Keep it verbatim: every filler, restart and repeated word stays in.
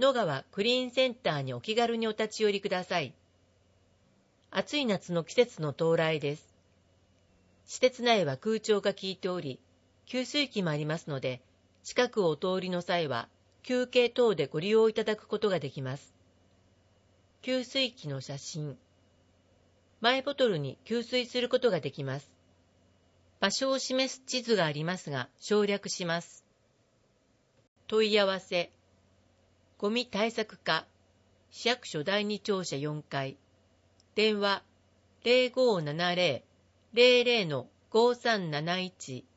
野川クリーンセンターにお気軽にお立ち寄りください。暑い夏の季節の到来です。施設内は空調が効いており、給水器もありますので、近くをお通りの際は休憩等でご利用いただくことができます。給水器の写真。マイボトルに給水することができます。場所を示す地図がありますが省略します。問い合わせ。ゴミ対策課、市役所だいに庁舎よんかい。電話 ゼロごーななゼロ ゼロゼロのごさんなないち